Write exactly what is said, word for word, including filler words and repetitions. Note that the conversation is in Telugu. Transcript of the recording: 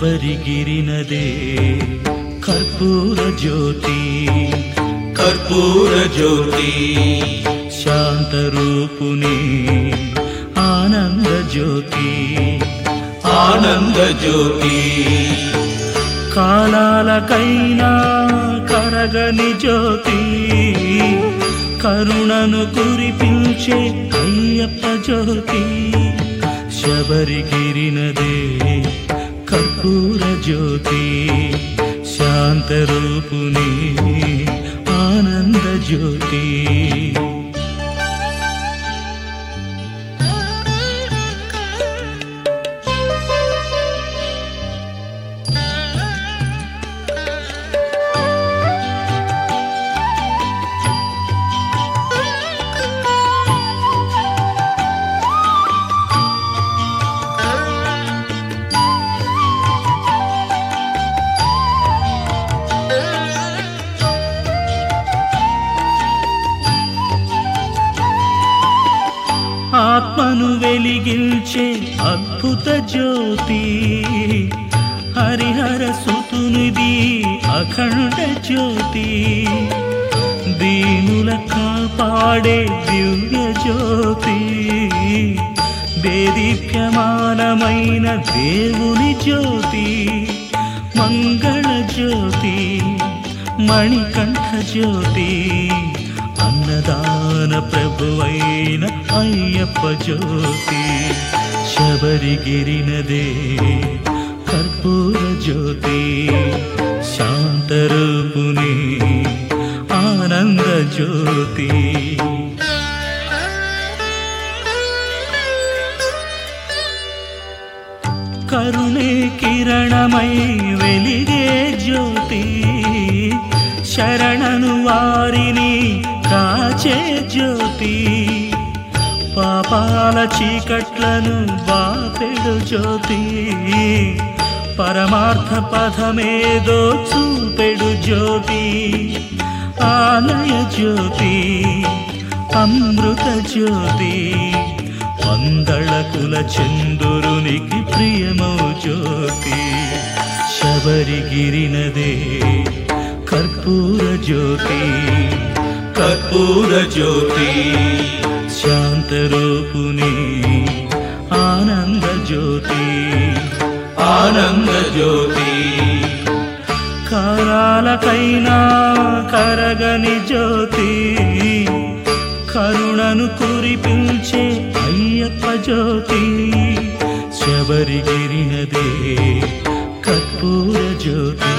శబరిగిరినదే కర్పూర జ్యోతి కర్పూర జ్యోతి శాంతరూపుని ఆనంద జ్యోతి ఆనంద జ్యోతి కాలాలకైనా కరగని జ్యోతి కరుణను కురిపించే అయ్యప్ప జ్యోతి శబరిగిరినదే కర్పూర జ్యోతి శాంతరూపుని ఆనంద జ్యోతి ఆత్మను వెలిగించే అద్భుత జ్యోతి హరిహర సుతునిది అఖండ జ్యోతి దీనుల కాపాడే దివ్య జ్యోతి దేదీప్యమానమైన దేవుని జ్యోతి మంగళ జ్యోతి మణికంఠ జ్యోతి అన్నదాన ప్రభువైన అయ్యప్ప జ్యోతి శబరిగిరినదే కర్పూర జ్యోతి శాంతరూపుని ఆనంద జ్యోతి కరుణే కిరణమై వెలిగే జ్యోతి శరణను వారిని కాచే జ్యోతి పాపాల చీకట్లను బాపెడు జ్యోతి పరమార్థ పథమేదో చూపెడు జ్యోతి ఆలయ జ్యోతి అమృత జ్యోతి వందళకుల చంద్రునికి ప్రియమౌ జ్యోతి శబరిగిరినదే కర్పూర జ్యోతి కర్పూర జ్యోతి శాంతరూపుని ఆనంద జ్యోతి ఆనంద జ్యోతి కాలాలకైనా కరగని జ్యోతి కరుణను కురిపించే అయ్యప్ప జ్యోతి శబరిగిరినదే కర్పూర జ్యోతి